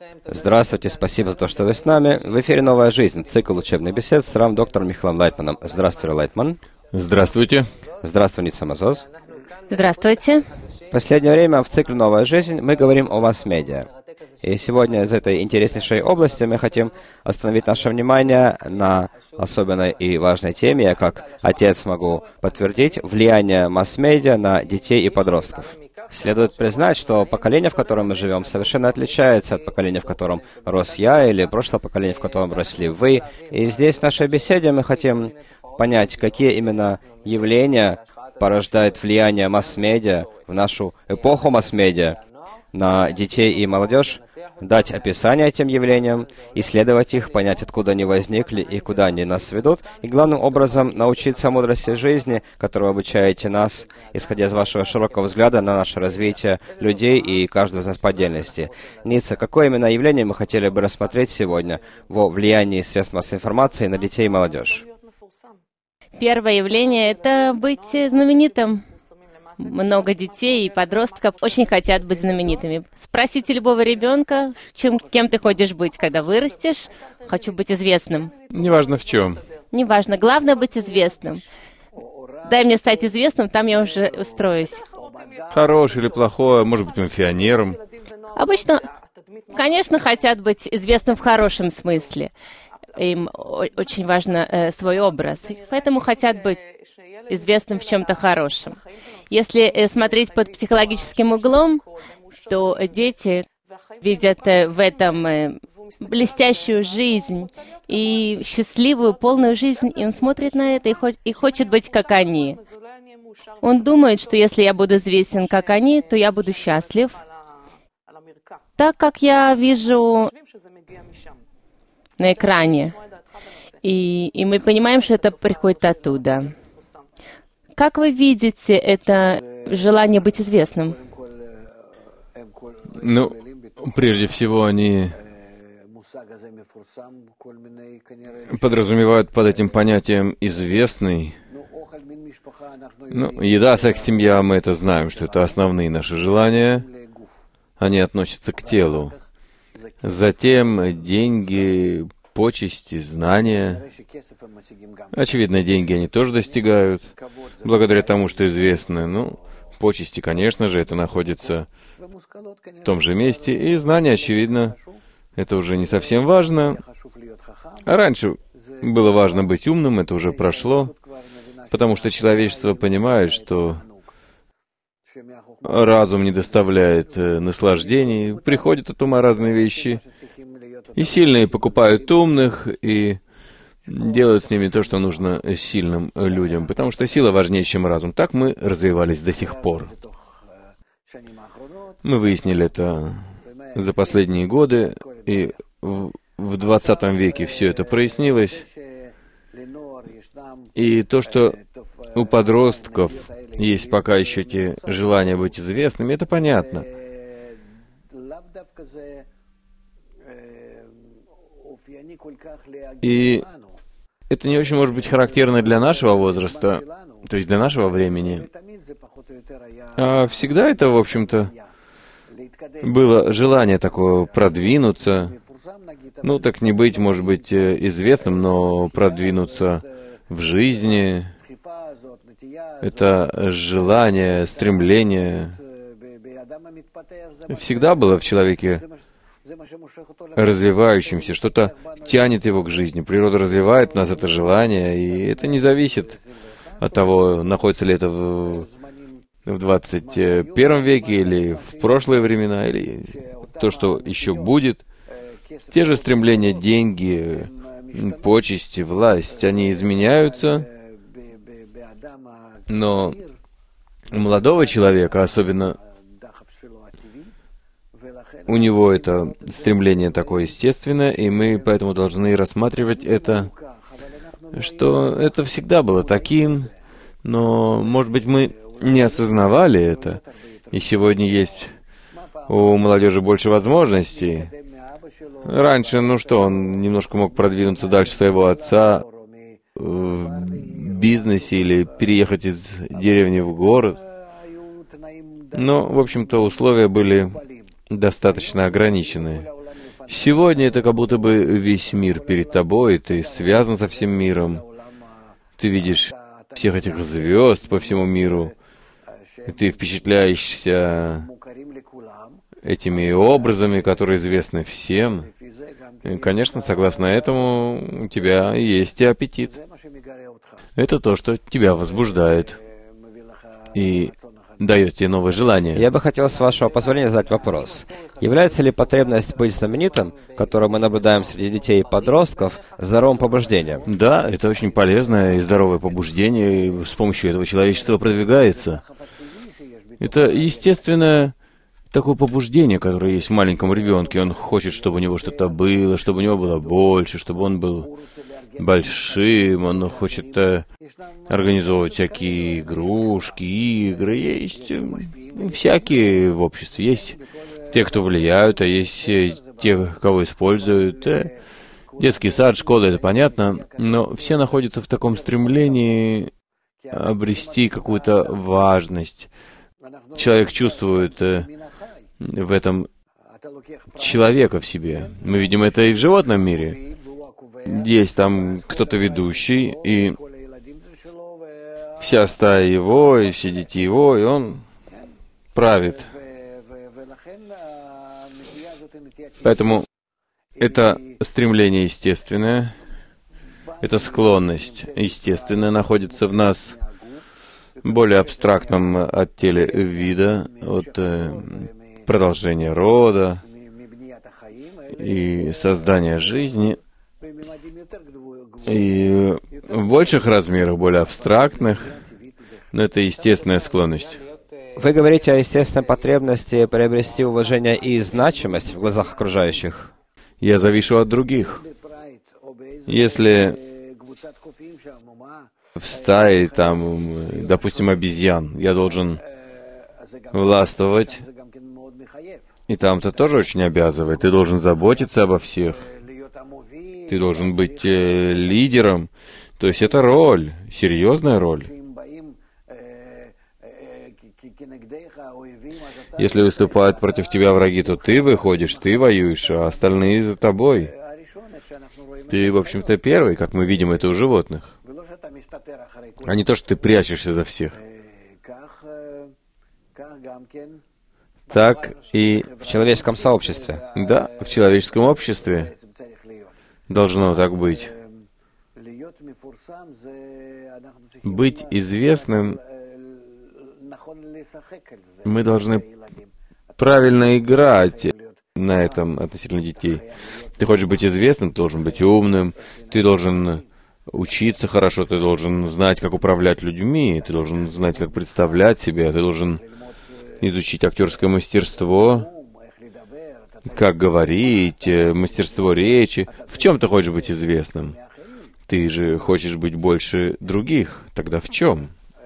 Здравствуйте, спасибо за то, что вы с нами. В эфире «Новая жизнь», цикл учебных бесед с доктором Михаилом Лайтманом. Здравствуй, Лайтман. Здравствуйте. Здравствуй, Ница Мазоз. Здравствуйте. В последнее время в цикле «Новая жизнь» мы говорим о масс-медиа. И сегодня из этой интереснейшей области мы хотим остановить наше внимание на особенной и важной теме. Я, как отец, могу подтвердить влияние масс-медиа на детей и подростков. Следует признать, что поколение, в котором мы живем, совершенно отличается от поколения, в котором рос я, или прошлое поколение, в котором росли вы. И здесь, в нашей беседе, мы хотим понять, какие именно явления порождают влияние масс-медиа в нашу эпоху масс-медиа на детей и молодежь, дать описание этим явлениям, исследовать их, понять, откуда они возникли и куда они нас ведут, и главным образом научиться мудрости жизни, которой вы обучаете нас, исходя из вашего широкого взгляда на наше развитие людей и каждого из нас по отдельности. Ницца, какое именно явление мы хотели бы рассмотреть сегодня во влиянии средств массовой информации на детей и молодежь? Первое явление — это быть знаменитым. Много детей и подростков очень хотят быть знаменитыми. Спросите любого ребенка, кем ты хочешь быть, когда вырастешь. Хочу быть известным. Неважно в чем. Неважно. Главное быть известным. Дай мне стать известным, там я уже устроюсь. Хороший или плохой, может быть, мафионером. Обычно, конечно, хотят быть известным в хорошем смысле. Им очень важен свой образ. Поэтому хотят быть известным в чем-то хорошем. Если смотреть под психологическим углом, то дети видят в этом блестящую жизнь и счастливую, полную жизнь, и он смотрит на это и хочет быть как они. Он думает, что если я буду известен как они, то я буду счастлив, так как я вижу на экране. И мы понимаем, что это приходит оттуда. Как вы видите это желание быть известным? Ну, прежде всего, они подразумевают под этим понятием «известный». Ну, еда, секс, семья, мы это знаем, что это основные наши желания. Они относятся к телу. Затем деньги, почести, знания. Очевидно, деньги они тоже достигают, благодаря тому, что известны. Ну, почести, конечно же, это находится в том же месте. И знания, очевидно, это уже не совсем важно. А раньше было важно быть умным, это уже прошло, потому что человечество понимает, что разум не доставляет наслаждений, приходят от ума разные вещи. И сильные покупают умных и делают с ними то, что нужно сильным людям, потому что сила важнее, чем разум. Так мы развивались до сих пор. Мы выяснили это за последние годы, и в 20 веке все это прояснилось. И то, что у подростков есть пока еще эти желания быть известными, это понятно. И это не очень может быть характерно для нашего возраста, то есть для нашего времени. А всегда это, в общем-то, было желание такое продвинуться. Ну, так не быть, может быть, известным, но продвинуться в жизни. Это желание, стремление всегда было в человеке развивающимся, что-то тянет его к жизни. Природа развивает в нас это желание, и это не зависит от того, находится ли это в 21 веке, или в прошлые времена, или то, что еще будет. Те же стремления, деньги, почести, власть, они изменяются, но у молодого человека, особенно у него это стремление такое естественное, и мы поэтому должны рассматривать это, что это всегда было таким, но, может быть, мы не осознавали это, и сегодня есть у молодежи больше возможностей. Раньше, он немножко мог продвинуться дальше своего отца в бизнесе или переехать из деревни в город. Но, в общем-то, условия были достаточно ограничены. Сегодня это как будто бы весь мир перед тобой, ты связан со всем миром. Ты видишь всех этих звезд по всему миру, и ты впечатляешься этими образами, которые известны всем. И, конечно, согласно этому, у тебя есть и аппетит. Это то, что тебя возбуждает и дает тебе новые желания. Я бы хотел, с вашего позволения, задать вопрос. Является ли потребность быть знаменитым, которую мы наблюдаем среди детей и подростков, здоровым побуждением? Да, это очень полезное и здоровое побуждение, и с помощью этого человечество продвигается. Это естественное такое побуждение, которое есть в маленьком ребенке. Он хочет, чтобы у него что-то было, чтобы у него было больше, чтобы он был большим, он хочет организовывать всякие игрушки, игры. Есть всякие в обществе. Есть те, кто влияют, а есть те, кого используют. Детский сад, школа, это понятно, но все находятся в таком стремлении обрести какую-то важность. Человек чувствует в этом человека в себе. Мы видим это и в животном мире. Есть там кто-то ведущий, и вся стая его, и все дети его, и он правит. Поэтому это стремление естественное, эта склонность естественная находится в нас, в более абстрактном отделе вида, от продолжения рода и создания жизни, и в больших размерах, более абстрактных, но это естественная склонность. Вы говорите о естественной потребности приобрести уважение и значимость в глазах окружающих. Я завишу от других. Если в стае, там, допустим, обезьян, я должен властвовать, и там-то тоже очень обязывает. Ты должен заботиться обо всех. Ты должен быть лидером. То есть это роль, серьезная роль. Если выступают против тебя враги, то ты выходишь, ты воюешь, а остальные за тобой. Ты, в общем-то, первый, как мы видим это у животных. А не то, что ты прячешься за всех. Так и В человеческом сообществе. да, в человеческом обществе должно так быть. Быть известным, мы должны правильно играть на этом относительно детей. Ты хочешь быть известным, ты должен быть умным, ты должен учиться хорошо, ты должен знать, как управлять людьми, ты должен знать, как представлять себя, ты должен изучить актерское мастерство, как говорить, мастерство речи. В чем ты хочешь быть известным? Ты же хочешь быть больше других. Тогда в чем?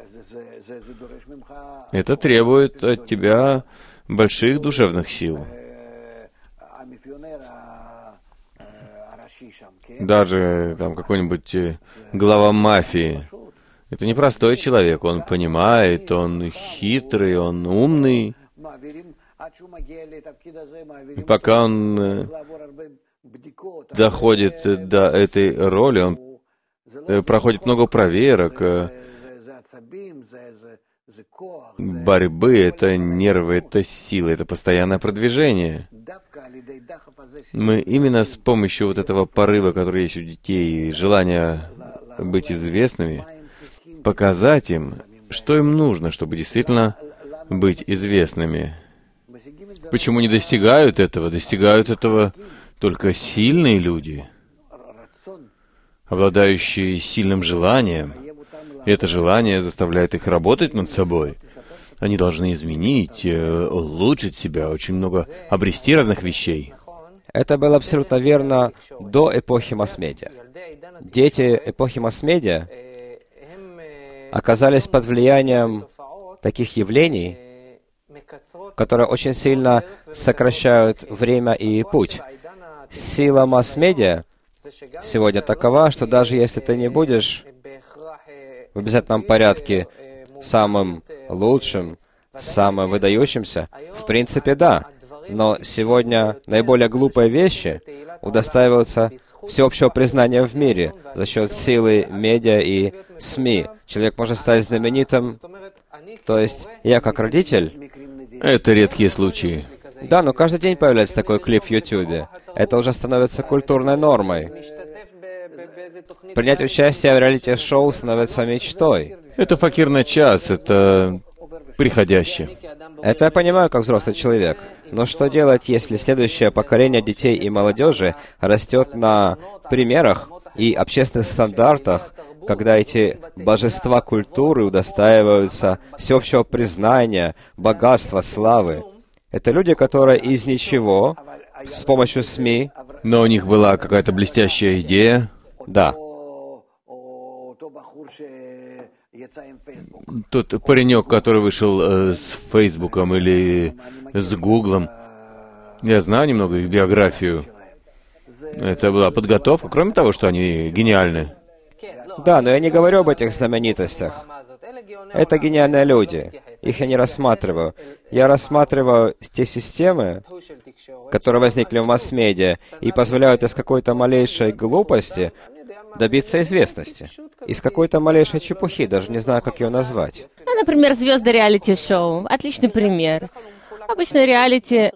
Это требует от тебя больших душевных сил. Даже там какой-нибудь глава мафии. Это непростой человек. Он понимает, он хитрый, он умный. И пока он доходит до этой роли, он проходит много проверок, борьбы, это нервы, это силы, это постоянное продвижение. Мы именно с помощью вот этого порыва, который есть у детей, желания быть известными, показать им, что им нужно, чтобы действительно быть известными. Почему не достигают этого? Достигают этого только сильные люди, обладающие сильным желанием. И это желание заставляет их работать над собой. Они должны изменить, улучшить себя, очень много обрести разных вещей. Это было абсолютно верно до эпохи масс-медиа. Дети эпохи масс-медиа оказались под влиянием таких явлений, которые очень сильно сокращают время и путь. Сила масс-медиа сегодня такова, что даже если ты не будешь в обязательном порядке самым лучшим, самым выдающимся, в принципе, да. Но сегодня наиболее глупые вещи удостаиваются всеобщего признания в мире за счет силы медиа и СМИ. Человек может стать знаменитым. То есть я как родитель... Это редкие случаи. Да, но каждый день появляется такой клип в Ютубе. Это уже становится культурной нормой. Принять участие в реалити-шоу становится мечтой. Это факирный час, это приходящее. Это я понимаю как взрослый человек. Но что делать, если следующее поколение детей и молодежи растет на примерах и общественных стандартах, когда эти божества культуры удостаиваются всеобщего признания, богатства, славы? Это люди, которые из ничего, с помощью СМИ... Но у них была какая-то блестящая идея. Да. Тот паренек, который вышел с Фейсбуком или с Гуглом, я знаю немного их биографию. Это была подготовка, кроме того, что они гениальны. Да, но я не говорю об этих знаменитостях. Это гениальные люди. Их я не рассматриваю. Я рассматриваю те системы, которые возникли в масс-медиа и позволяют из какой-то малейшей глупости добиться известности. Из какой-то малейшей чепухи, даже не знаю, как ее назвать. Ну, например, звезды реалити-шоу. Отличный пример. Обычно реалити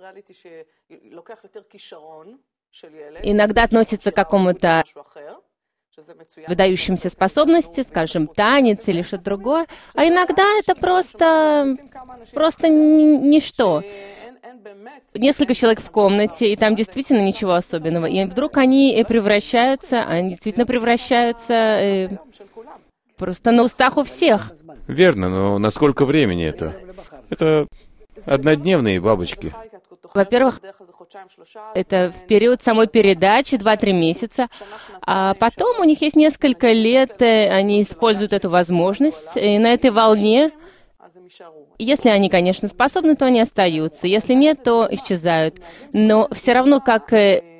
иногда относится к какому-то выдающимся способности, скажем, танец или что-то другое, а иногда это просто ничто. Несколько человек в комнате, и там действительно ничего особенного. И вдруг они действительно превращаются просто на устах у всех. Верно, но на сколько времени это? Это однодневные бабочки. Во-первых, это в период самой передачи, 2-3 месяца, а потом у них есть несколько лет, они используют эту возможность, и на этой волне, если они, конечно, способны, то они остаются, если нет, то исчезают. Но все равно как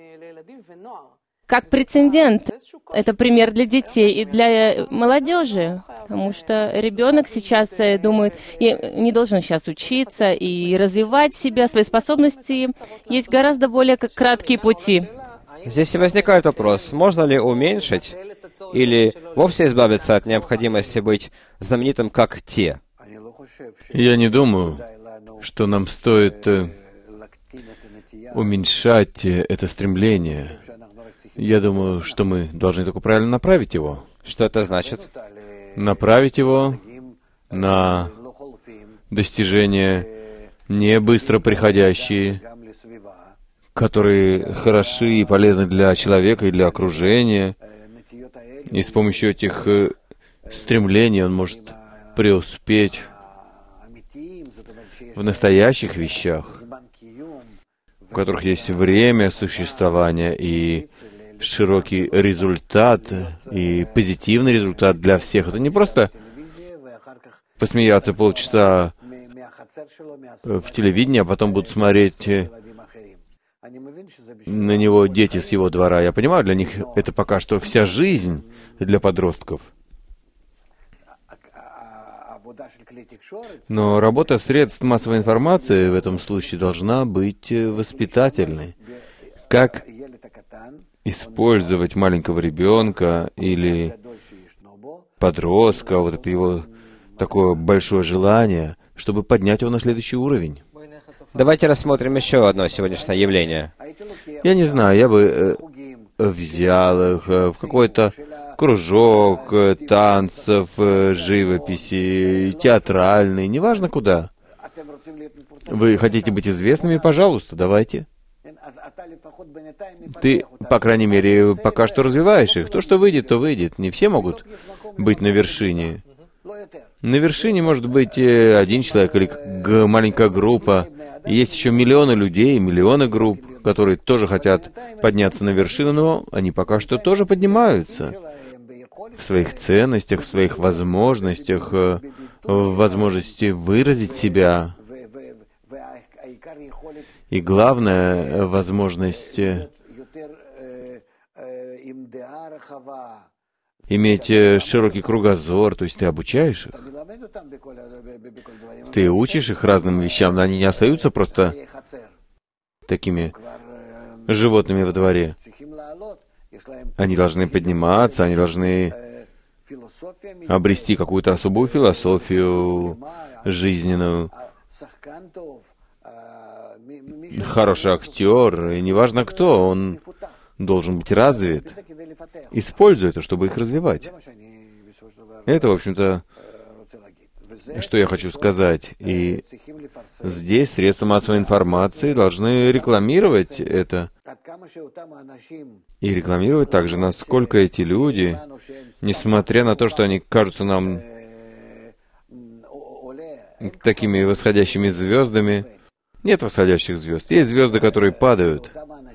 прецедент, это пример для детей и для молодежи, потому что ребенок сейчас думает, не должен сейчас учиться и развивать себя, свои способности. Есть гораздо более краткие пути. Здесь и возникает вопрос, можно ли уменьшить или вовсе избавиться от необходимости быть знаменитым, как те? Я не думаю, что нам стоит уменьшать это стремление. Я думаю, что мы должны только правильно направить его. Что это значит? Направить его на достижения не быстро приходящие, которые хороши и полезны для человека и для окружения. И с помощью этих стремлений он может преуспеть в настоящих вещах, в которых есть время существования и широкий результат, и позитивный результат для всех. Это не просто посмеяться полчаса в телевидении, а потом будут смотреть на него дети с его двора. Я понимаю, для них это пока что вся жизнь для подростков. Но работа средств массовой информации в этом случае должна быть воспитательной. Как использовать маленького ребенка или подростка, вот это его такое большое желание, чтобы поднять его на следующий уровень. Давайте рассмотрим еще одно сегодняшнее явление. Я не знаю, я бы взял их в какой-то кружок танцев, живописи, театральный, неважно куда. Вы хотите быть известными? Пожалуйста, давайте. Ты, по крайней мере, пока что развиваешь их. То, что выйдет, то выйдет. Не все могут быть на вершине. На вершине может быть один человек или маленькая группа. И есть еще миллионы людей, миллионы групп, которые тоже хотят подняться на вершину, но они пока что тоже поднимаются. В своих ценностях, в своих возможностях, в возможности выразить себя. И главная возможность иметь широкий кругозор, то есть ты обучаешь их. Ты учишь их разным вещам, но они не остаются просто такими животными во дворе. Они должны подниматься, они должны обрести какую-то особую философию жизненную. Хороший актер, и неважно кто, он должен быть развит. Используй это, чтобы их развивать. Это, в общем-то, что я хочу сказать. И здесь средства массовой информации должны рекламировать это. И рекламировать также, насколько эти люди, несмотря на то, что они кажутся нам такими восходящими звездами, нет восходящих звезд. Есть звезды, которые падают.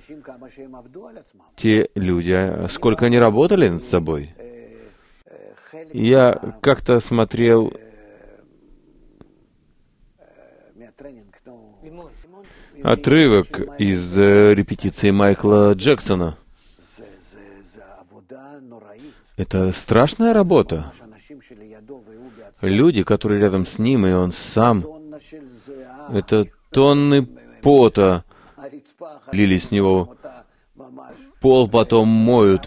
Те люди, сколько они работали над собой. Я как-то смотрел отрывок из репетиции Майкла Джексона. Это страшная работа. Люди, которые рядом с ним, и он сам, это тонны пота лили с него, пол потом моют.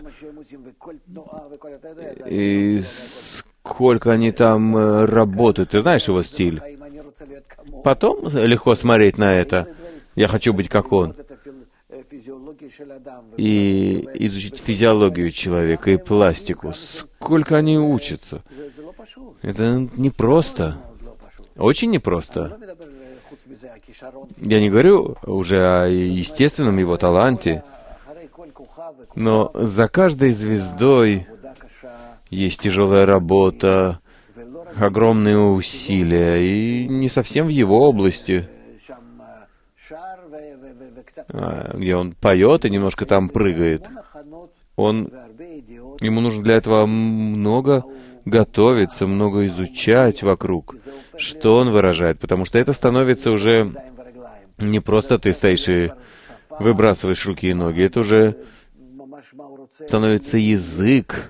И сколько они там работают. Ты знаешь его стиль? Потом легко смотреть на это. Я хочу быть как он. И изучить физиологию человека и пластику. Сколько они учатся. Это непросто. Очень непросто. Я не говорю уже о естественном его таланте, но за каждой звездой есть тяжелая работа, огромные усилия, и не совсем в его области, где он поет и немножко там прыгает. Ему нужно для этого много готовиться, много изучать вокруг, что он выражает, потому что это становится уже не просто ты стоишь и выбрасываешь руки и ноги, это уже становится язык,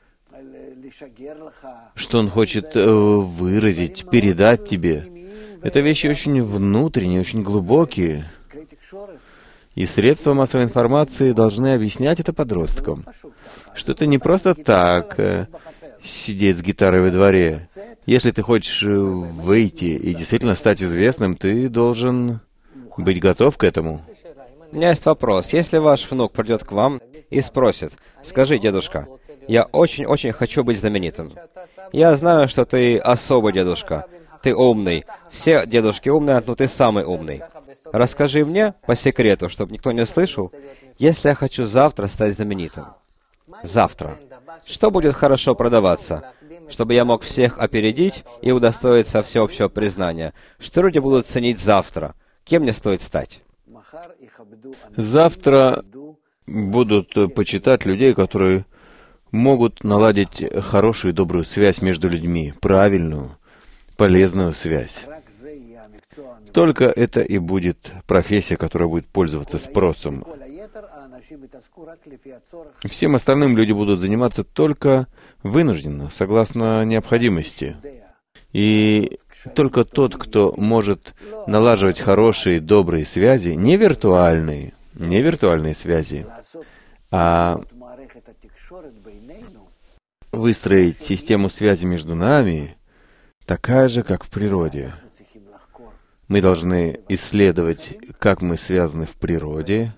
что он хочет выразить, передать тебе. Это вещи очень внутренние, очень глубокие. И средства массовой информации должны объяснять это подросткам, что это не просто так сидеть с гитарой во дворе. Если ты хочешь выйти и действительно стать известным, ты должен быть готов к этому. У меня есть вопрос. Если ваш внук придет к вам и спросит: «Скажи, дедушка, я очень-очень хочу быть знаменитым. Я знаю, что ты особый дедушка. Ты умный. Все дедушки умные, но ты самый умный. Расскажи мне по секрету, чтобы никто не слышал, если я хочу завтра стать знаменитым. Завтра. Что будет хорошо продаваться, чтобы я мог всех опередить и удостоиться всеобщего признания? Что люди будут ценить завтра? Кем мне стоит стать?» Завтра будут почитать людей, которые могут наладить хорошую и добрую связь между людьми, правильную, полезную связь. Только это и будет профессия, которая будет пользоваться спросом. Всем остальным люди будут заниматься только вынужденно, согласно необходимости. И только тот, кто может налаживать хорошие, добрые связи, не виртуальные связи, а выстроить систему связи между нами, такая же, как в природе. Мы должны исследовать, как мы связаны в природе,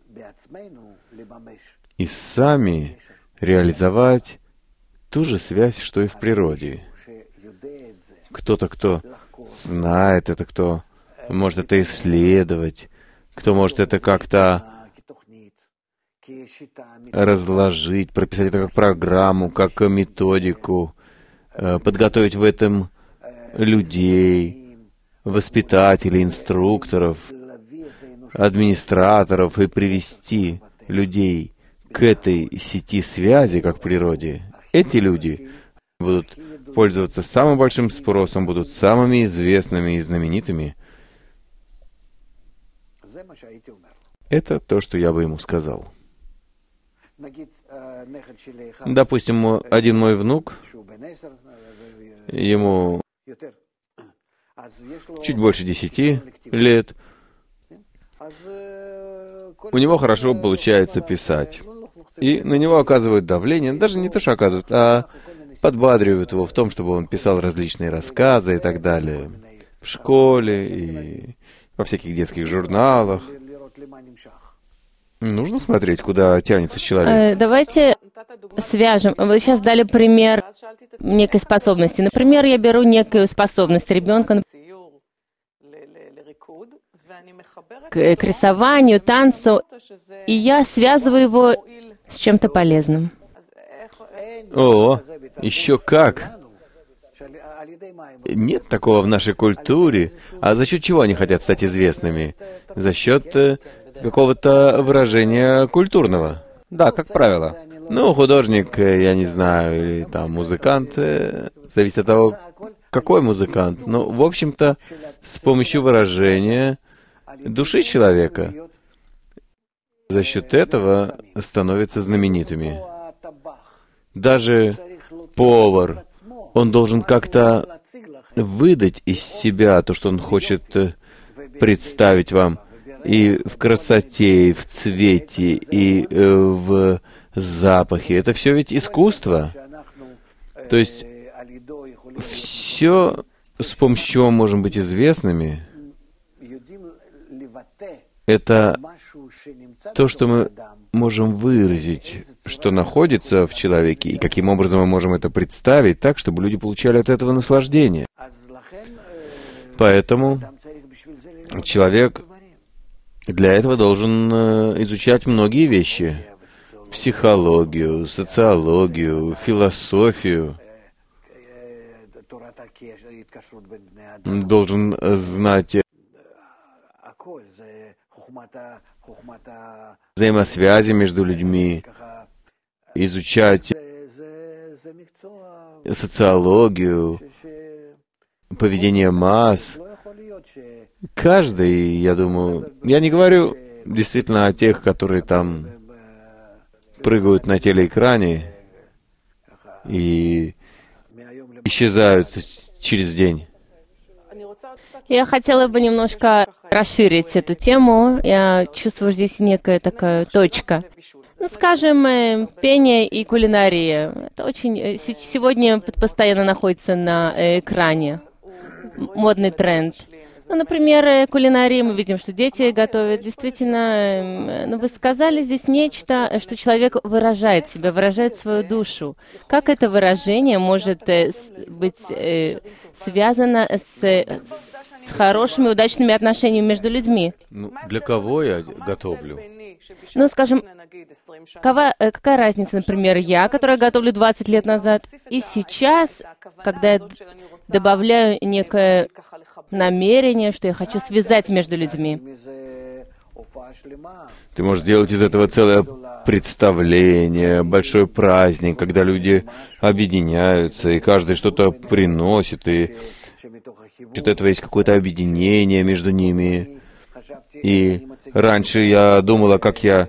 и сами реализовать ту же связь, что и в природе. Кто-то, кто знает это, кто может это исследовать, кто может это как-то разложить, прописать это как программу, как методику, подготовить в этом людей, воспитателей, инструкторов, администраторов и привести людей к этой сети связи, как в природе. Эти люди будут пользоваться самым большим спросом, будут самыми известными и знаменитыми. Это то, что я бы ему сказал. Допустим, один мой внук, ему чуть больше 10 лет, у него хорошо получается писать. И на него оказывают давление, даже не то, что оказывают, а подбадривают его в том, чтобы он писал различные рассказы и так далее. В школе и во всяких детских журналах. Нужно смотреть, куда тянется человек. Давайте свяжем. Вы сейчас дали пример некой способности. Например, я беру некую способность ребенка к рисованию, танцу, и я связываю его с чем-то полезным. О, еще как! Нет такого в нашей культуре. А за счет чего они хотят стать известными? За счет какого-то выражения культурного. Да, как правило. Ну, художник, я не знаю, или там музыкант, зависит от того, какой музыкант. Но, в общем-то, с помощью выражения души человека за счет этого становятся знаменитыми. Даже повар, он должен как-то выдать из себя то, что он хочет представить вам, и в красоте, и в цвете, и в запахе. Это все ведь искусство. То есть все, с помощью чего мы можем быть известными, это то, что мы можем выразить, что находится в человеке, и каким образом мы можем это представить так, чтобы люди получали от этого наслаждение. Поэтому человек для этого должен изучать многие вещи. Психологию, социологию, философию. Должен знать взаимосвязи между людьми, изучать социологию, поведение масс. Каждый, я думаю, я не говорю действительно о тех, которые там прыгают на телеэкране и исчезают через день. Я хотела бы немножко расширить эту тему. Я чувствую, здесь некая такая точка. Ну, скажем, пение и кулинария. Это очень сегодня постоянно находится на экране. Модный тренд. Ну, например, кулинария, мы видим, что дети готовят. Действительно, ну, вы сказали здесь нечто, что человек выражает себя, выражает свою душу. Как это выражение может быть связано с хорошими, удачными отношениями между людьми? Ну, для кого я готовлю? Ну, скажем, какая разница, например, я, которая готовлю 20 лет назад, и сейчас, когда я добавляю некое намерение, что я хочу связать между людьми. Ты можешь сделать из этого целое представление, большой праздник, когда люди объединяются, и каждый что-то приносит, и от этого есть какое-то объединение между ними. И раньше я думала, как я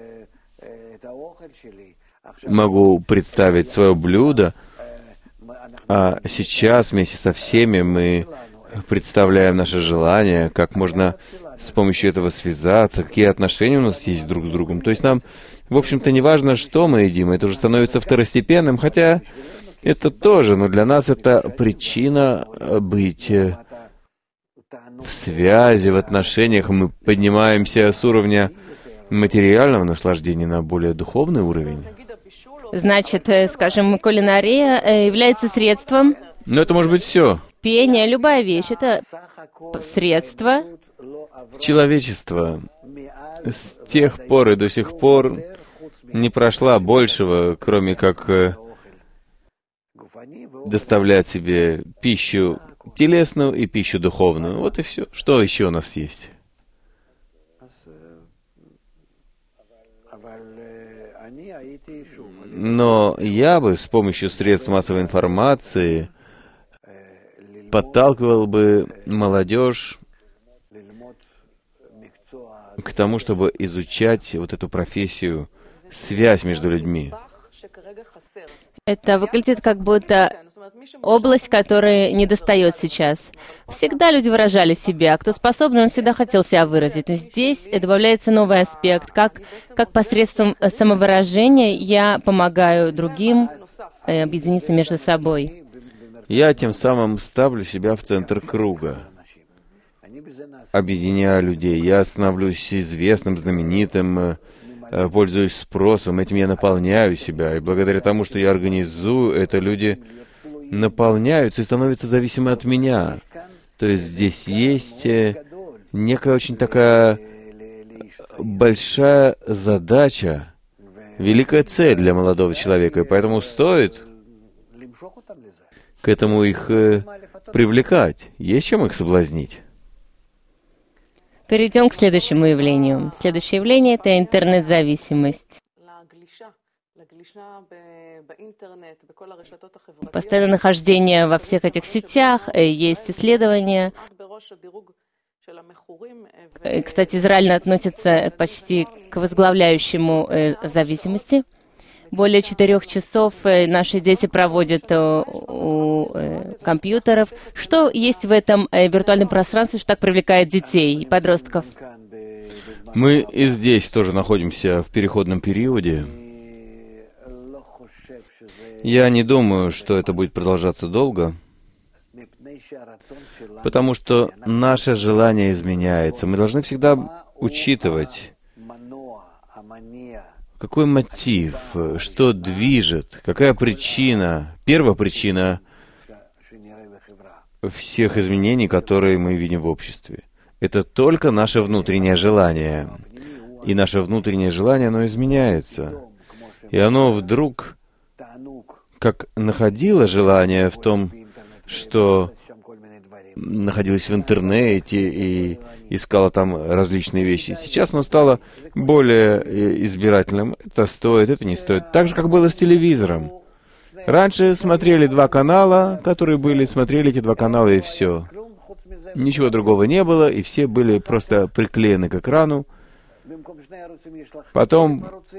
могу представить свое блюдо, а сейчас вместе со всеми мы представляем наше желание, как можно с помощью этого связаться, какие отношения у нас есть друг с другом. То есть нам, в общем-то, не важно, что мы едим, это уже становится второстепенным, хотя это тоже, но для нас это причина быть в связи, в отношениях. Мы поднимаемся с уровня материального наслаждения на более духовный уровень. Значит, скажем, кулинария является средством. Но это может быть все. Пение, любая вещь, это средство. Человечество с тех пор и до сих пор не прошла большего, кроме как доставлять себе пищу телесную и пищу духовную. Вот и все. Что еще у нас есть? Но я бы с помощью средств массовой информации подталкивал бы молодежь к тому, чтобы изучать вот эту профессию, связь между людьми. Это выглядит как будто область, которая недостает сейчас. Всегда люди выражали себя, а кто способен, он всегда хотел себя выразить. Но здесь добавляется новый аспект, как посредством самовыражения я помогаю другим объединиться между собой. Я тем самым ставлю себя в центр круга, объединяю людей. Я становлюсь известным, знаменитым, пользуюсь спросом, этим я наполняю себя. И благодаря тому, что я организую, это люди наполняются и становятся зависимы от меня. То есть здесь есть некая очень такая большая задача, великая цель для молодого человека, и поэтому стоит к этому их привлекать. Есть чем их соблазнить. Перейдем к следующему явлению. Следующее явление — это интернет-зависимость. Постоянное нахождение во всех этих сетях, есть исследования. Кстати, Израиль относится почти к возглавляющему зависимости. Более 4 часов наши дети проводят у компьютеров. Что есть в этом виртуальном пространстве, что так привлекает детей и подростков? Мы и здесь тоже находимся в переходном периоде. Я не думаю, что это будет продолжаться долго, потому что наше желание изменяется. Мы должны всегда учитывать, какой мотив, что движет, какая причина, первопричина всех изменений, которые мы видим в обществе. Это только наше внутреннее желание. И наше внутреннее желание, оно изменяется. И оно вдруг, как находило желание в том, что находилось в интернете и искала там различные вещи. Сейчас оно стало более избирательным. Это стоит, это не стоит. Так же, как было с телевизором. Раньше смотрели 2 канала, которые были, смотрели эти 2 канала, и все. Ничего другого не было, и все были просто приклеены к экрану. Потом,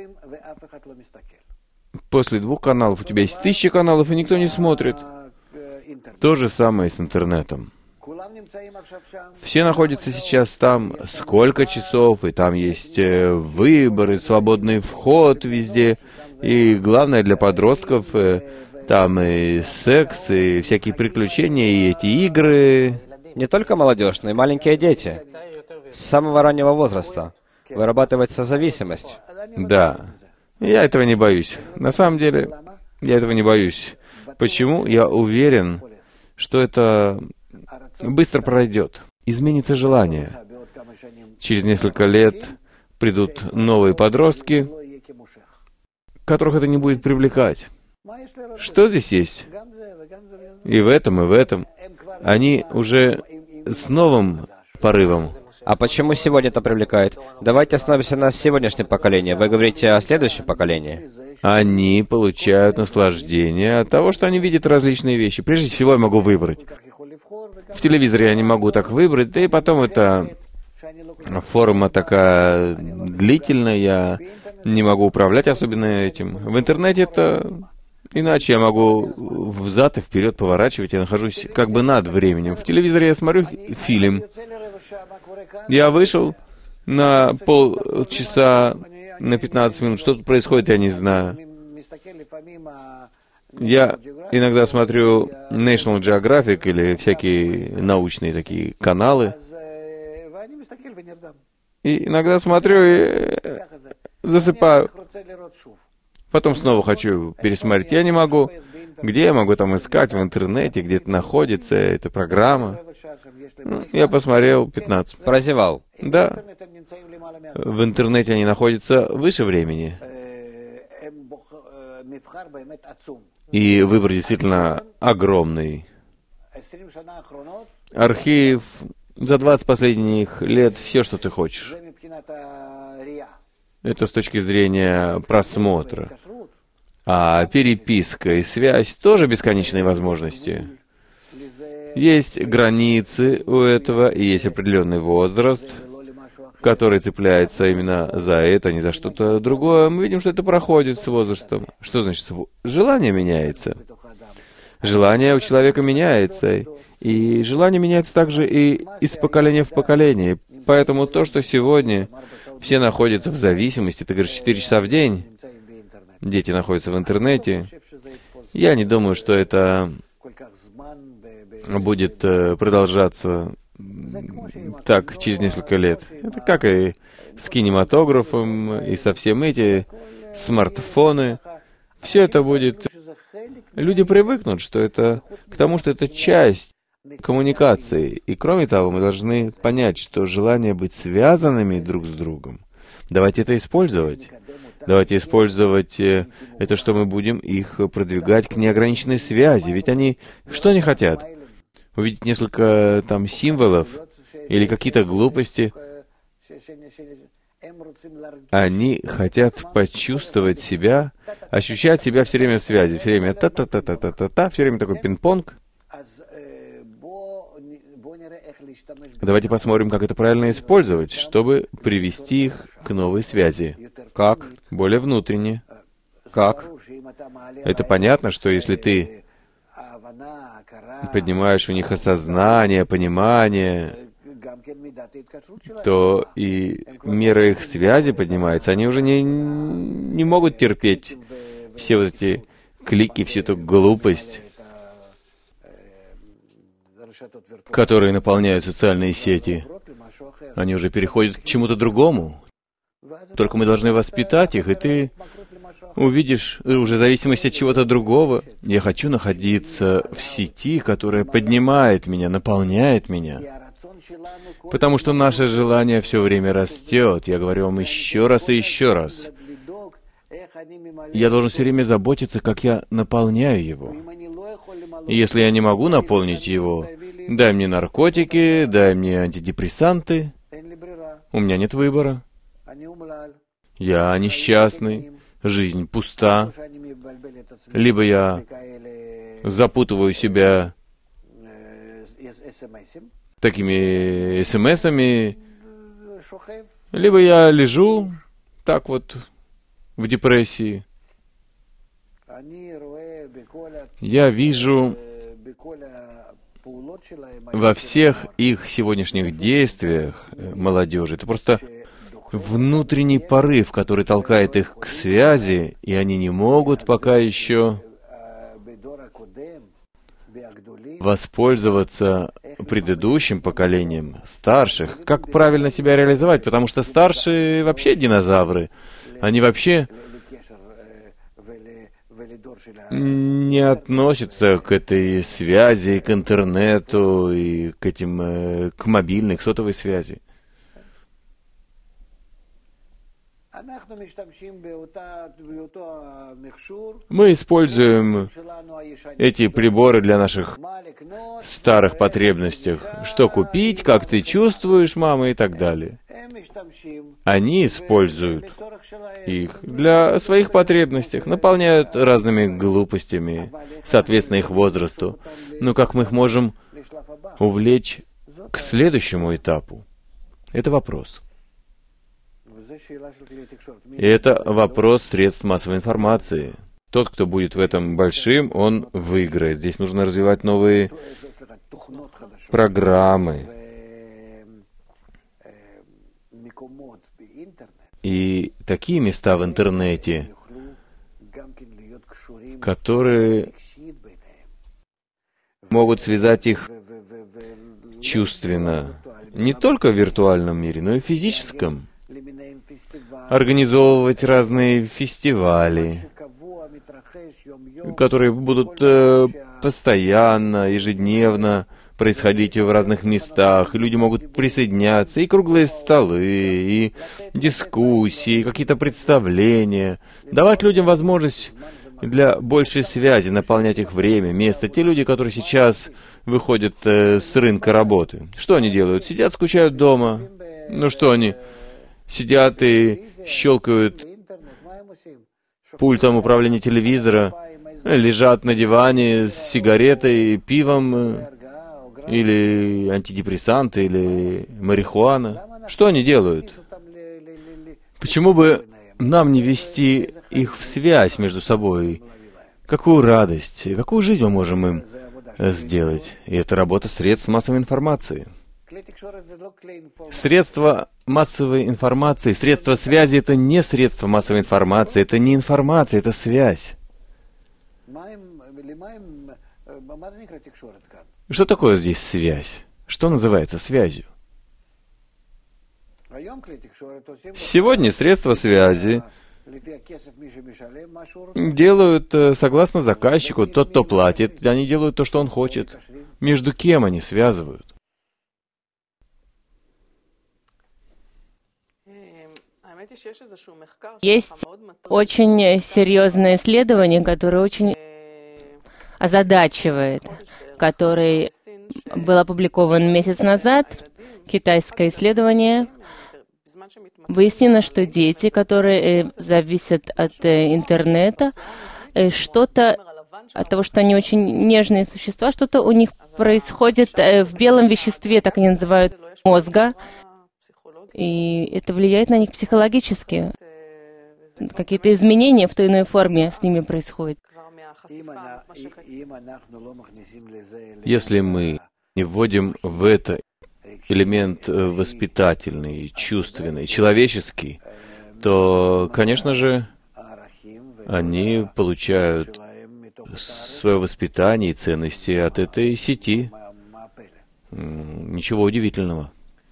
после 2 каналов у тебя есть 1000 каналов, и никто не смотрит. То же самое с интернетом. Все находятся сейчас там сколько часов, и там есть выборы, свободный вход везде. И главное для подростков, там и секс, и всякие приключения, и эти игры. Не только молодежь, но и маленькие дети. С самого раннего возраста вырабатывается зависимость. Да. Я этого не боюсь. На самом деле, я этого не боюсь. Почему? Я уверен, что это быстро пройдет. Изменится желание. Через несколько лет придут новые подростки, которых это не будет привлекать. Что здесь есть? И в этом, и в этом. Они уже с новым порывом. А почему сегодня это привлекает? Давайте остановимся на сегодняшнем поколении. Вы говорите о следующем поколении. Они получают наслаждение от того, что они видят различные вещи. Прежде всего, я могу выбрать. В телевизоре я не могу так выбрать, да и потом это форма такая длительная, я не могу управлять особенно этим. В интернете это иначе, я могу взад и вперед поворачивать, я нахожусь как бы над временем. В телевизоре я смотрю фильм. Я вышел на полчаса, на 15 минут. Что тут происходит, я не знаю. Я иногда смотрю National Geographic или всякие научные такие каналы. И иногда смотрю и засыпаю. Потом снова хочу пересмотреть. Я не могу. Где я могу там искать? В интернете, где-то находится эта программа. Я посмотрел 15. Прозевал. Да. В интернете они находятся выше времени. И выбор действительно огромный. Архив за 20 последних лет все, что ты хочешь. Это с точки зрения просмотра. А переписка и связь тоже бесконечные возможности. Есть границы у этого, и есть определенный возраст, который цепляется именно за это, а не за что-то другое. Мы видим, что это проходит с возрастом. Что значит? Желание меняется. желание у человека меняется. И желание меняется также и из поколения в поколение. Поэтому то, что сегодня все находятся в зависимости, ты говоришь, 4 часа в день, дети находятся в интернете, я не думаю, что это будет продолжаться так через несколько лет. Это как и с кинематографом, и со всем эти смартфоны. Все это будет... Люди привыкнут, что это к тому, что это часть коммуникации. И кроме того, мы должны понять, что желание быть связанными друг с другом, давайте это использовать. Давайте использовать это, что мы будем их продвигать к неограниченной связи. Ведь они... Что они хотят? Увидеть несколько там символов или какие-то глупости. Они хотят почувствовать себя, ощущать себя все время в связи, все время та-та-та-та-та-та, все время такой пинг-понг. Давайте посмотрим, как это правильно использовать, чтобы привести их к новой связи. Как? Более внутренне. Как? Это понятно, что если ты поднимаешь у них осознание, понимание, то и мера их связи поднимается. Они уже не могут терпеть все вот эти клики, всю эту глупость, которые наполняют социальные сети. Они уже переходят к чему-то другому. Только мы должны воспитать их, и ты увидишь уже зависимость от чего-то другого. Я хочу находиться в сети, которая поднимает меня, наполняет меня. Потому что наше желание все время растет. Я говорю вам еще раз и еще раз. Я должен все время заботиться, как я наполняю его. И если я не могу наполнить его, дай мне наркотики, дай мне антидепрессанты. У меня нет выбора. Я несчастный, жизнь пуста. Либо я запутываю себя такими смс-ами, либо я лежу так вот в депрессии. Я вижу во всех их сегодняшних действиях молодежи, это просто внутренний порыв, который толкает их к связи, и они не могут пока еще воспользоваться предыдущим поколением, старших, как правильно себя реализовать, потому что старшие вообще динозавры, они вообще не относятся к этой связи, к интернету и к этим, к мобильной, к сотовой связи. Мы используем эти приборы для наших старых потребностей. Что купить, как ты чувствуешь, мама, и так далее. Они используют их для своих потребностей, наполняют разными глупостями, соответственно их возрасту. Но как мы их можем увлечь к следующему этапу? Это вопрос. И это вопрос средств массовой информации. Тот, кто будет в этом большим, он выиграет. Здесь нужно развивать новые программы. И такие места в интернете, которые могут связать их чувственно, не только в виртуальном мире, но и в физическом. Организовывать разные фестивали, которые будут постоянно, ежедневно происходить в разных местах, и люди могут присоединяться, и круглые столы, и дискуссии, и какие-то представления, давать людям возможность для большей связи, наполнять их время, место. Те люди, которые сейчас выходят с рынка работы, что они делают? Сидят, скучают дома. Ну что они? Сидят и щелкают пультом управления телевизора, лежат на диване с сигаретой, пивом, или антидепрессанты, или марихуана. Что они делают? Почему бы нам не вести их в связь между собой? какую радость, какую жизнь мы можем им сделать. И это работа средств массовой информации. Средства массовой информации, средства связи — это не средства массовой информации, это не информация, это связь. Что такое здесь связь? Что называется связью? Сегодня средства связи делают согласно заказчику, тот, кто платит, они делают то, что он хочет. Между кем они связывают? Есть очень серьезное исследование, которое очень озадачивает, который был опубликован месяц назад, китайское исследование. Выяснено, что дети, которые зависят от интернета, что-то от того, что они очень нежные существа, что-то у них происходит в белом веществе, так они называют, мозга, и это влияет на них психологически. Какие-то изменения в той или иной форме с ними происходят. Если мы не вводим в это элемент воспитательный, чувственный, человеческий, то, конечно же, они получают свое воспитание и ценности от этой сети. Ничего удивительного.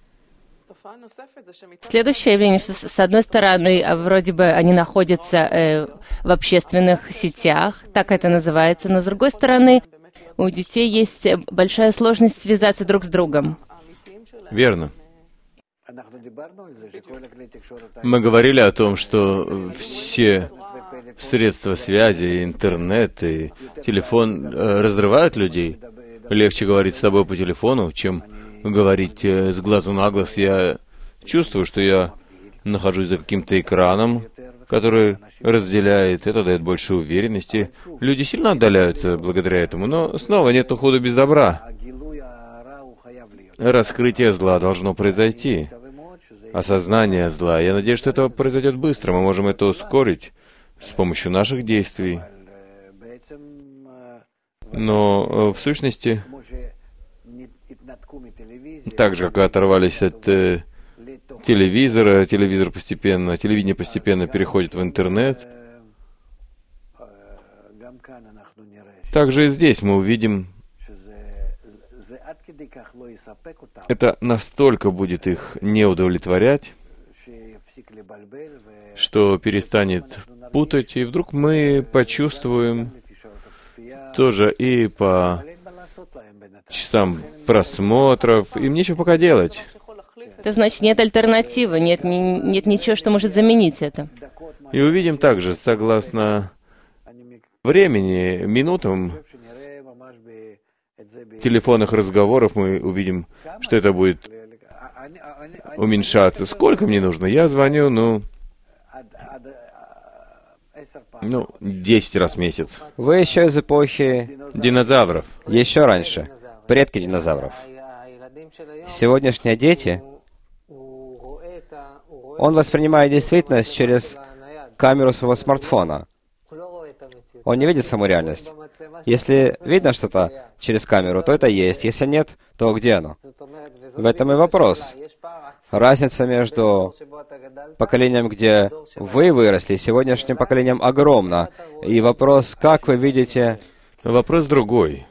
Следующее явление, что с одной стороны, вроде бы они находятся в общественных сетях, так это называется, но с другой стороны, у детей есть большая сложность связаться друг с другом. Верно. Мы говорили о том, что все средства связи, интернет и телефон разрывают людей. Легче говорить с тобой по телефону, чем говорить с глазу на глаз. Я чувствую, что я нахожусь за каким-то экраном, который разделяет, это дает больше уверенности. Люди сильно отдаляются благодаря этому, но снова нет ухода без добра. Раскрытие зла должно произойти. Осознание зла. Я надеюсь, что это произойдет быстро. Мы можем это ускорить с помощью наших действий. Но в сущности, так же, как оторвались от телевидение постепенно переходит в интернет, также и здесь мы увидим, это настолько будет их не удовлетворять, что перестанет путать, и вдруг мы почувствуем тоже и по часам просмотров, им нечего пока делать. Это значит, нет альтернативы, нет ничего, что может заменить это. И увидим также, согласно времени, минутам телефонных разговоров, мы увидим, что это будет уменьшаться. Сколько мне нужно? Я звоню, 10 раз в месяц. Вы еще из эпохи Динозавров. еще раньше, предки динозавров. Сегодняшние дети, он воспринимает действительность через камеру своего смартфона. Он не видит саму реальность. Если видно что-то через камеру, то это есть. Если нет, то где оно? В этом и вопрос. Разница между поколением, где вы выросли, и сегодняшним поколением огромна. И вопрос, как вы видите... Вопрос другой.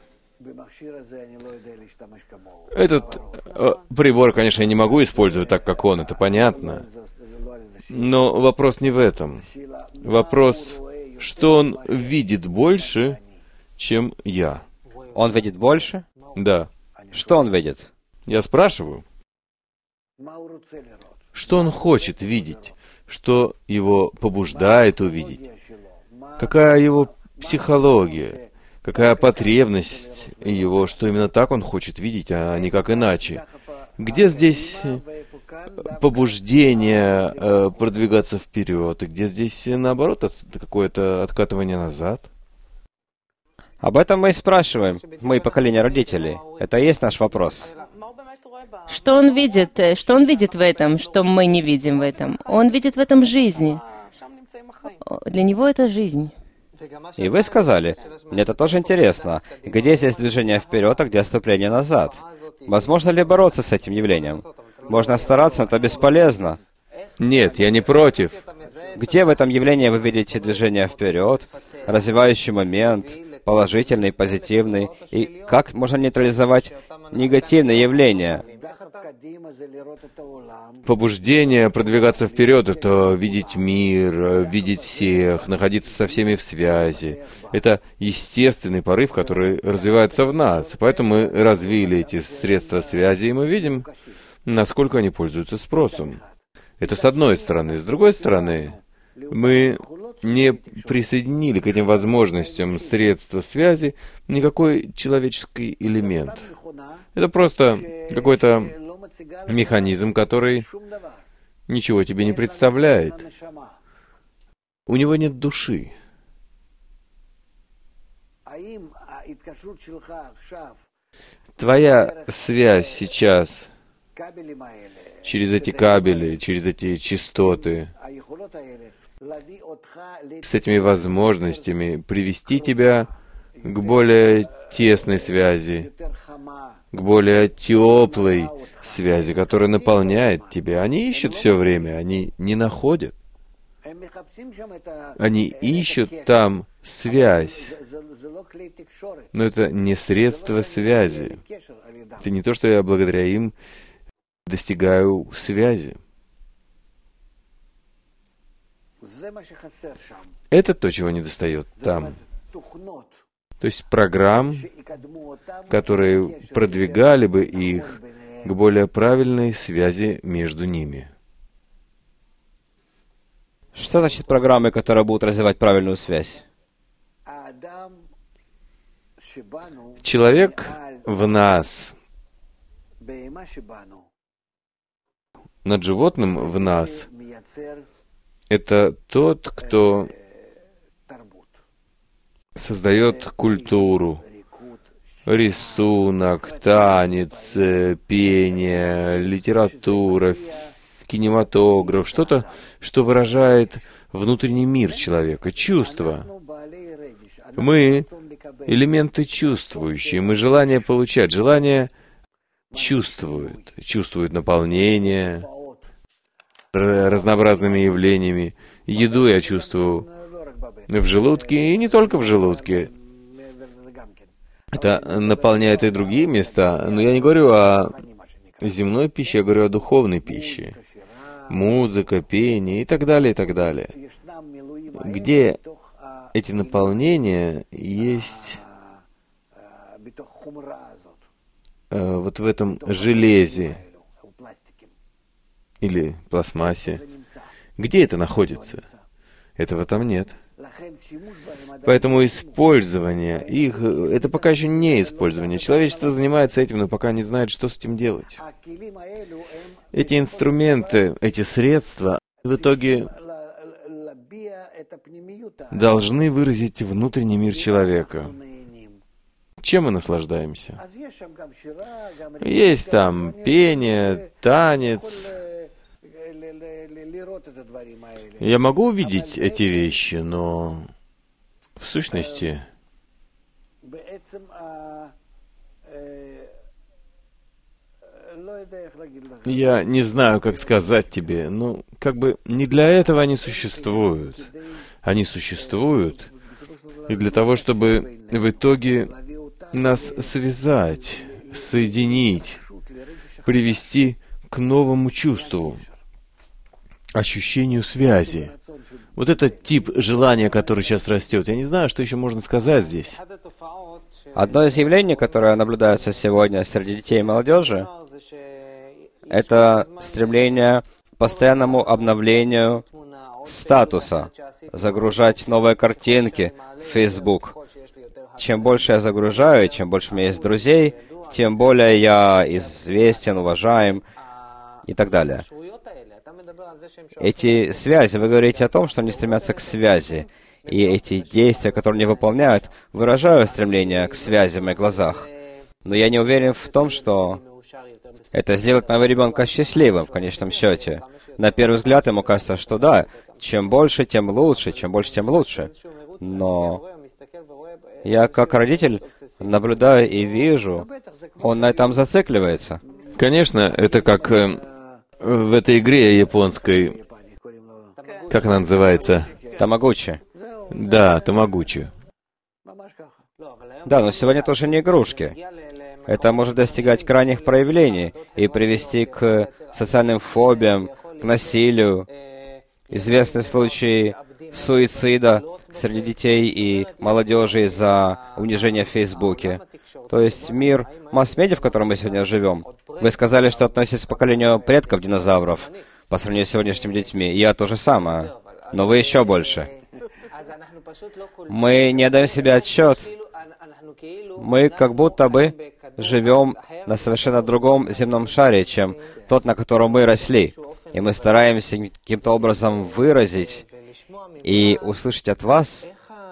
Этот прибор, конечно, я не могу использовать так, как он, это понятно. Но вопрос не в этом. Вопрос, что он видит больше, чем я. Он видит больше? Да. Что он видит? Я спрашиваю, что он хочет видеть, что его побуждает увидеть, какая его психология, какая потребность его, что именно так он хочет видеть, а не как иначе. Где здесь побуждение продвигаться вперед, и где здесь, наоборот, какое-то откатывание назад? Об этом мы и спрашиваем, мы, поколение родителей. Это и есть наш вопрос. Что он видит? Что он видит в этом, что мы не видим в этом? Он видит в этом жизнь. Для него это жизнь. И вы сказали, мне это тоже интересно, где здесь движение вперед, а где отступление назад? Возможно ли бороться с этим явлением? Можно стараться, но это бесполезно. Нет, я не против. Где в этом явлении вы видите движение вперед, развивающий момент, положительный, позитивный, и как можно нейтрализовать негативные явления? Побуждение продвигаться вперед — это видеть мир, видеть всех, находиться со всеми в связи. Это естественный порыв, который развивается в нас. Поэтому мы развили эти средства связи, и мы видим, насколько они пользуются спросом. Это с одной стороны. С другой стороны, мы не присоединили к этим возможностям средства связи никакой человеческий элемент. Это просто какой-то механизм, который ничего тебе не представляет. У него нет души. Твоя связь сейчас через эти кабели, через эти частоты, с этими возможностями привести тебя к более тесной связи, к более теплой связи, которая наполняет тебя. Они ищут все время, они не находят. Они ищут там связь, но это не средство связи. Это не то, что я благодаря им достигаю связи. Это то, чего недостает там. То есть программ, которые продвигали бы их к более правильной связи между ними. Что значит программы, которые будут развивать правильную связь? Человек в нас, над животным в нас, это тот, кто создает культуру, рисунок, танец, пение, литература, кинематограф, что-то, что выражает внутренний мир человека, чувства. Мы элементы чувствующие, мы желание получать, желание чувствуют наполнение разнообразными явлениями. Еду я чувствую в желудке, и не только в желудке. Это наполняет и другие места, но я не говорю о земной пище, я говорю о духовной пище. Музыка, пение и так далее, и так далее. Где эти наполнения есть вот в этом железе или пластмассе. Где это находится? Этого там нет. Поэтому использование их, это пока еще не использование. Человечество занимается этим, но пока не знает, что с этим делать. Эти инструменты, эти средства в итоге должны выразить внутренний мир человека. Чем мы наслаждаемся? Есть там пение, танец. Я могу увидеть эти вещи, но в сущности я не знаю, как сказать тебе, но как бы не для этого они существуют. Они существуют и для того, чтобы в итоге нас связать, соединить, привести к новому чувству, ощущению связи. Вот этот тип желания, который сейчас растет, я не знаю, что еще можно сказать здесь. Одно из явлений, которое наблюдается сегодня среди детей и молодежи, это стремление к постоянному обновлению статуса, загружать новые картинки в Facebook. Чем больше я загружаю, чем больше у меня есть друзей, тем более я известен, уважаем и так далее. Эти связи, вы говорите о том, что они стремятся к связи, и эти действия, которые они выполняют, выражают стремление к связи в моих глазах. Но я не уверен в том, что это сделает моего ребенка счастливым в конечном счете. На первый взгляд ему кажется, что да, чем больше, тем лучше, чем больше, тем лучше. Но я как родитель наблюдаю и вижу, он на этом зацикливается. Конечно, это как в этой игре японской, как она называется? Тамагочи. Да, тамагочи. Да, но сегодня тоже не игрушки. Это может достигать крайних проявлений и привести к социальным фобиям, к насилию. Известны случаи суицида среди детей и молодежи из-за унижения в Фейсбуке. То есть мир масс-медиа, в котором мы сегодня живем. Вы сказали, что относитесь к поколению предков динозавров по сравнению с сегодняшними детьми. И я то же самое. Но вы еще больше. Мы не даем себе отчет. Мы как будто бы живем на совершенно другом земном шаре, чем тот, на котором мы росли. И мы стараемся каким-то образом выразить и услышать от вас.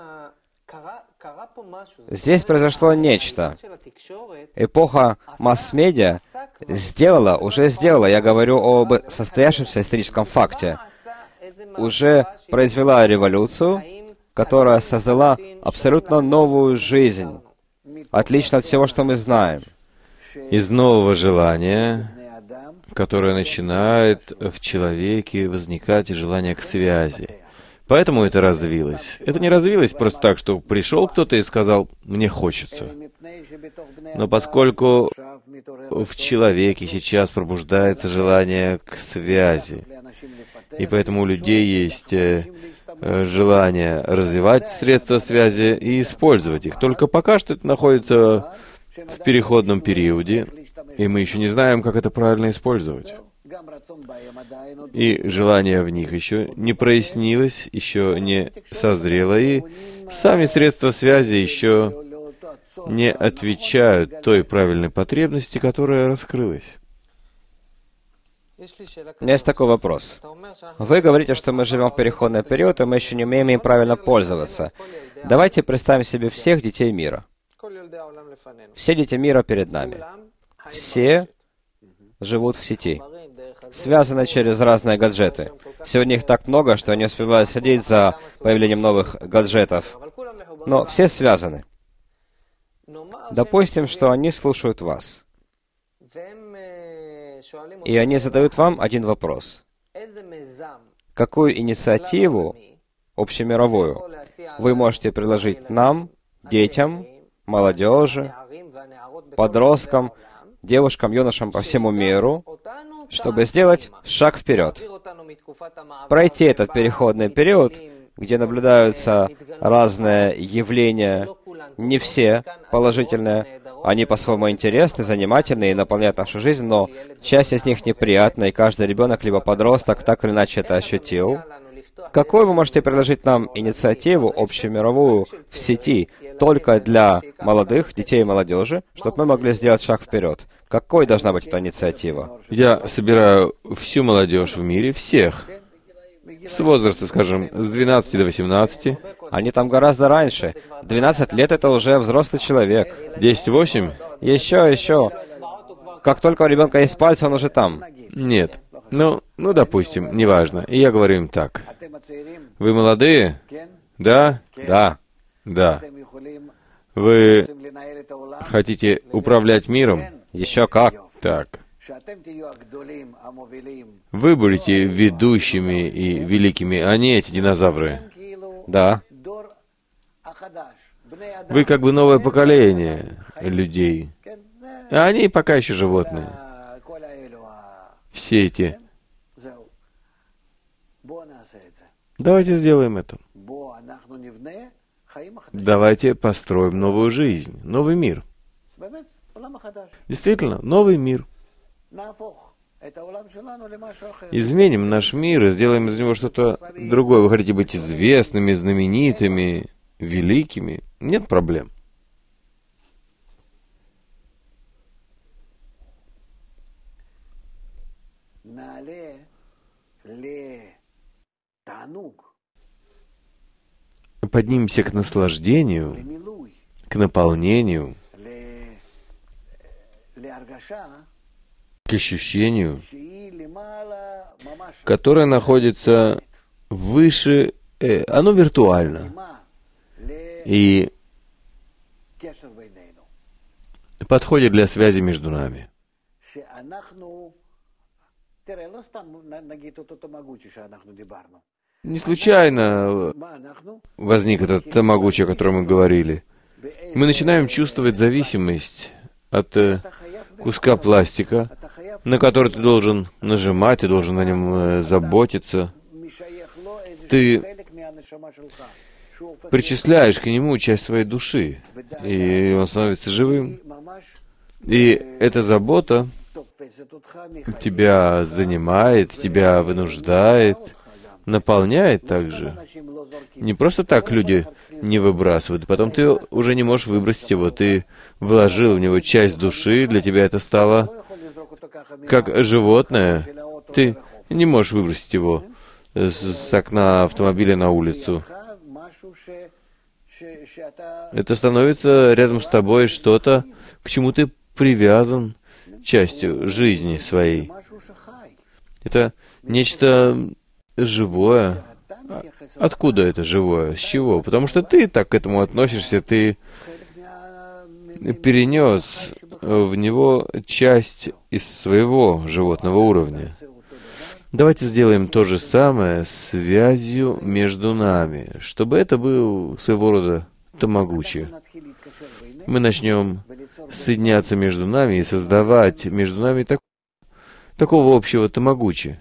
Здесь произошло нечто. Эпоха масс-медиа уже сделала, я говорю об состоявшемся историческом факте, уже произвела революцию, которая создала абсолютно новую жизнь, отлично от всего, что мы знаем. Из нового желания, которое начинает в человеке возникать желание к связи. Поэтому это развилось. Это не развилось просто так, что пришел кто-то и сказал, мне хочется. Но поскольку в человеке сейчас пробуждается желание к связи, и поэтому у людей есть желание развивать средства связи и использовать их. Только пока что это находится в переходном периоде, и мы еще не знаем, как это правильно использовать. И желание в них еще не прояснилось, еще не созрело, и сами средства связи еще не отвечают той правильной потребности, которая раскрылась. У меня есть такой вопрос. Вы говорите, что мы живем в переходный период, и мы еще не умеем им правильно пользоваться. Давайте представим себе всех детей мира. Все дети мира перед нами. Все живут в сети, связаны через разные гаджеты. Сегодня их так много, что я не успеваю следить за появлением новых гаджетов. Но все связаны. Допустим, что они слушают вас. И они задают вам один вопрос. Какую инициативу, общемировую, вы можете предложить нам, детям, молодежи, подросткам, девушкам, юношам по всему миру, чтобы сделать шаг вперед, пройти этот переходный период, где наблюдаются разные явления, не все положительные, они по-своему интересны, занимательны и наполняют нашу жизнь, но часть из них неприятна, и каждый ребенок, либо подросток, так или иначе это ощутил. Какую вы можете предложить нам инициативу общемировую в сети только для молодых, детей и молодежи, чтобы мы могли сделать шаг вперед? Какой должна быть эта инициатива? Я собираю всю молодежь в мире, всех, с возраста, скажем, с 12 до 18. Они там гораздо раньше. 12 лет — это уже взрослый человек. 10-8? Еще. Как только у ребенка есть пальцы, он уже там. Нет. Ну, допустим, неважно. И я говорю им так. Вы молодые? Да? Да. Да. Вы хотите управлять миром? Еще как. Так. Вы будете ведущими и великими, а не эти динозавры. Да. Вы как бы новое поколение людей. А они пока еще животные. Все эти. Давайте сделаем это. Давайте построим новую жизнь, новый мир. Действительно, новый мир. Изменим наш мир и сделаем из него что-то другое. Вы хотите быть известными, знаменитыми, великими? Нет проблем. Поднимемся к наслаждению, к наполнению, к ощущению, которое находится выше, оно виртуально. и подходит для связи между нами. Не случайно возник этот тамагочи, о котором мы говорили. Мы начинаем чувствовать зависимость от куска пластика, на который ты должен нажимать, ты должен на нем заботиться. Ты причисляешь к нему часть своей души, и он становится живым. И эта забота тебя занимает, тебя вынуждает, наполняет также. Не просто так люди не выбрасывают. Потом ты уже не можешь выбросить его. Ты вложил в него часть души, для тебя это стало как животное. Ты не можешь выбросить его с окна автомобиля на улицу. Это становится рядом с тобой что-то, к чему ты привязан частью жизни своей. Это нечто живое. Откуда это живое? С чего? Потому что ты так к этому относишься, ты перенес в него часть из своего животного уровня. Давайте сделаем то же самое с связью между нами, чтобы это был своего рода тамагочи. Мы начнем соединяться между нами и создавать между нами такого общего тамагочи.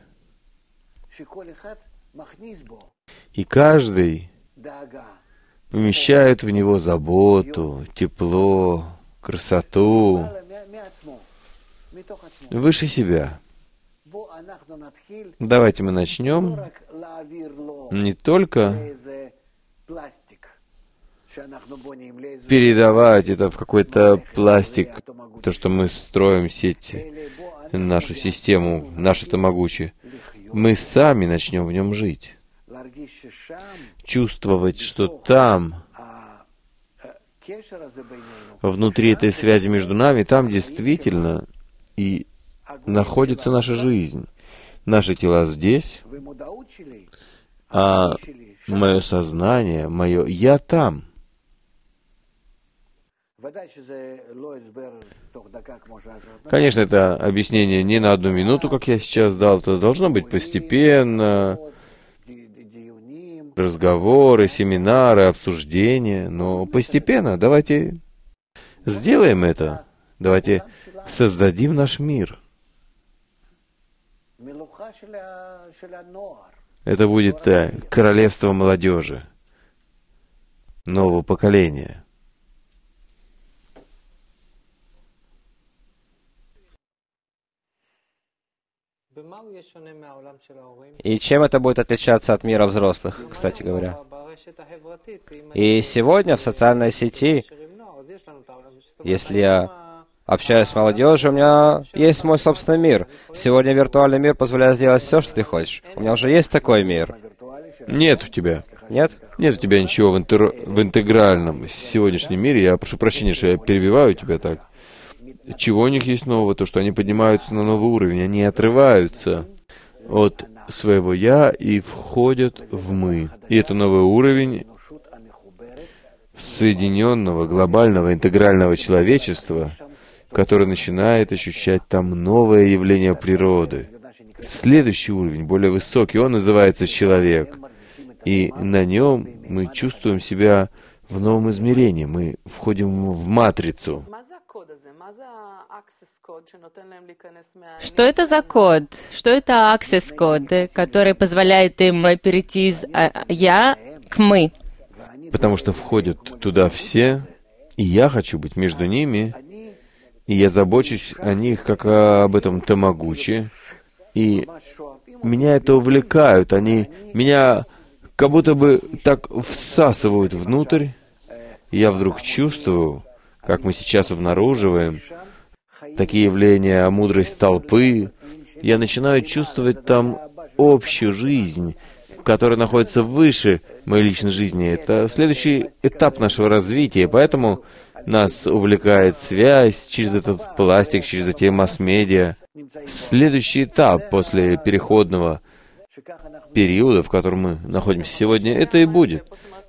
И каждый помещает в него заботу, тепло, красоту выше себя. Давайте мы начнем не только передавать это в какой-то пластик, то, что мы строим сеть, нашу систему, наше тамагочи. Мы сами начнем в нем жить. Чувствовать, что там, внутри этой связи между нами, там действительно и находится наша жизнь. Наши тела здесь, а мое сознание, мое «я» там. Конечно, это объяснение не на 1 минуту, как я сейчас дал, это должно быть постепенно, разговоры, семинары, обсуждения, но постепенно. Давайте сделаем это. Давайте создадим наш мир. Это будет королевство молодежи, нового поколения. И чем это будет отличаться от мира взрослых, кстати говоря? И сегодня в социальной сети, если я общаюсь с молодежью, у меня есть мой собственный мир. Сегодня виртуальный мир позволяет сделать все, что ты хочешь. У меня уже есть такой мир. Нет у тебя. Нет? Нет у тебя ничего в интегральном сегодняшнем мире. Я прошу прощения, что я перебиваю тебя так. Чего у них есть нового? То, что они поднимаются на новый уровень. Они отрываются от своего «я» и входят в «мы». И это новый уровень соединенного, глобального, интегрального человечества, который начинает ощущать там новое явление природы. Следующий уровень, более высокий, он называется человек. И на нем мы чувствуем себя в новом измерении. Мы входим в матрицу. Что это за код? Что это аксесс-код, который позволяет им перейти из «я» к «мы»? Потому что входят туда все, и я хочу быть между ними, и я забочусь о них, как об этом тамагочи, и меня это увлекают, они меня как будто бы так всасывают внутрь, и я вдруг чувствую, как мы сейчас обнаруживаем, такие явления, мудрость толпы, я начинаю чувствовать там общую жизнь, которая находится выше моей личной жизни. Это следующий этап нашего развития, поэтому нас увлекает связь через этот пластик, через эти масс-медиа. Следующий этап после переходного периода, в котором мы находимся сегодня, это и будет.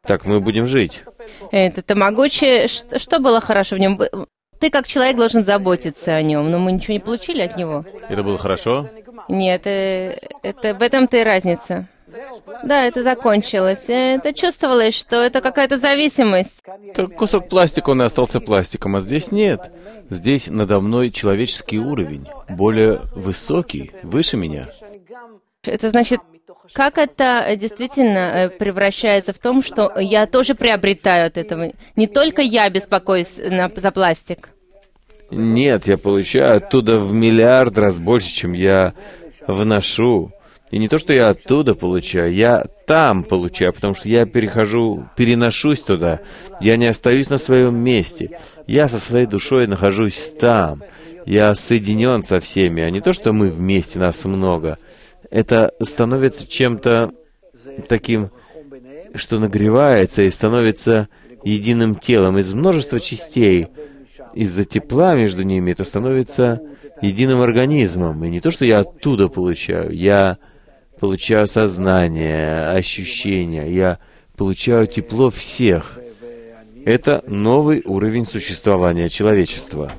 Так мы будем жить. Это тамагочи, что было хорошо в нем? Ты как человек должен заботиться о нем, но мы ничего не получили от него. Это было хорошо? Нет, это в этом-то и разница. Да, это закончилось. Это чувствовалось, что это какая-то зависимость. Так кусок пластика, он и остался пластиком, а здесь нет. Здесь надо мной человеческий уровень, более высокий, выше меня. Это значит, как это действительно превращается в том, что я тоже приобретаю от этого? Не только я беспокоюсь за пластик. Нет, я получаю оттуда в миллиард раз больше, чем я вношу. И не то, что я оттуда получаю, я там получаю, потому что я переношусь туда. Я не остаюсь на своем месте. Я со своей душой нахожусь там. Я соединен со всеми, а не то, что мы вместе, нас много. Это становится чем-то таким, что нагревается и становится единым телом из множества частей. Из-за тепла между ними это становится единым организмом. И не то, что я оттуда получаю, я получаю сознание, ощущения, я получаю тепло всех. Это новый уровень существования человечества.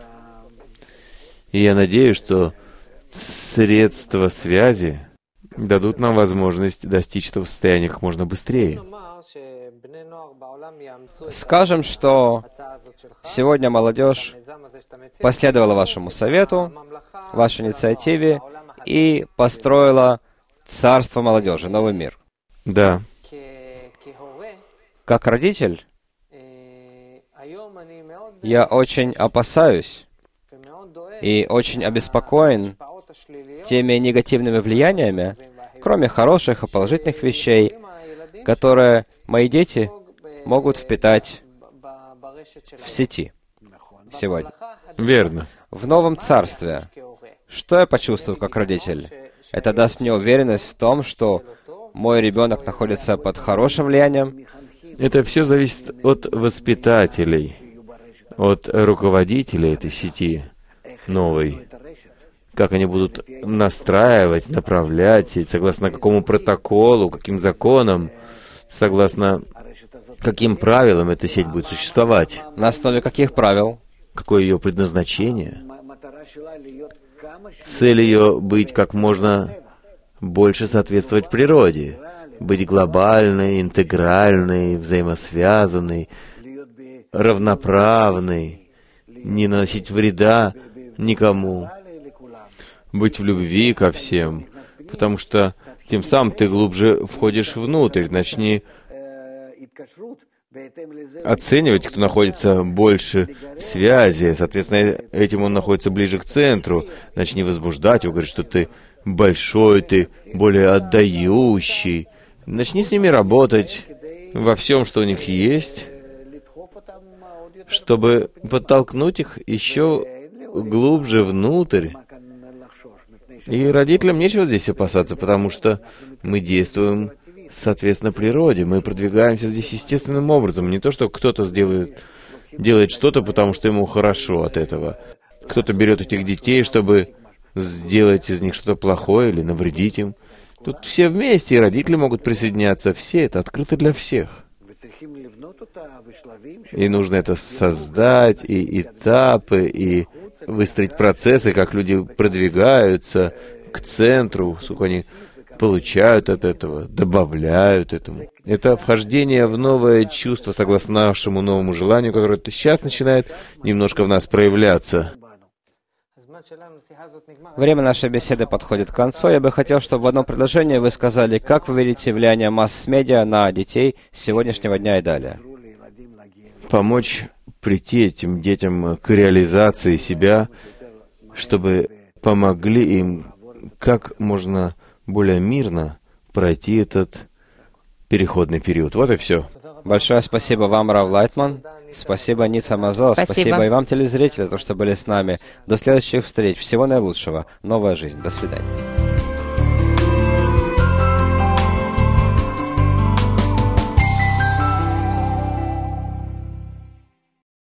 И я надеюсь, что средства связи дадут нам возможность достичь этого состояния как можно быстрее. Скажем, что сегодня молодежь последовала вашему совету, вашей инициативе и построила царство молодежи, новый мир. Да. Как родитель, я очень опасаюсь и очень обеспокоен теми негативными влияниями, кроме хороших и положительных вещей, которые мои дети могут впитать в сети сегодня. Верно. В новом царстве, что я почувствую как родитель? Это даст мне уверенность в том, что мой ребенок находится под хорошим влиянием. Это все зависит от воспитателей, от руководителей этой сети новой. Как они будут настраивать, направлять сеть, согласно какому протоколу, каким законам, согласно каким правилам эта сеть будет существовать. На основе каких правил? Какое ее предназначение? Цель ее быть как можно больше соответствовать природе, быть глобальной, интегральной, взаимосвязанной, равноправной, не наносить вреда никому, быть в любви ко всем, потому что тем самым ты глубже входишь внутрь, начни оценивать, кто находится больше в связи, соответственно, этим он находится ближе к центру, начни возбуждать его, говорить, что ты большой, ты более отдающий, начни с ними работать во всем, что у них есть, чтобы подтолкнуть их еще глубже внутрь. И родителям нечего здесь опасаться, потому что мы действуем соответственно природе. Мы продвигаемся здесь естественным образом. Не то, что кто-то делает что-то, потому что ему хорошо от этого. Кто-то берет этих детей, чтобы сделать из них что-то плохое или навредить им. Тут все вместе, и родители могут присоединяться. Все это открыто для всех. И нужно это создать, и этапы, и выстроить процессы, как люди продвигаются к центру, сколько они получают от этого, добавляют этому. Это вхождение в новое чувство, согласно нашему новому желанию, которое сейчас начинает немножко в нас проявляться. Время нашей беседы подходит к концу. Я бы хотел, чтобы в одном предложении вы сказали, как вы видите влияние масс-медиа на детей с сегодняшнего дня и далее. Помочь прийти этим детям к реализации себя, чтобы помогли им как можно более мирно пройти этот переходный период. Вот и все. Большое спасибо вам, Рав Лайтман. Спасибо, Ница Мазо. Спасибо и вам, телезрители, за то, что были с нами. До следующих встреч. Всего наилучшего. Новая жизнь. До свидания.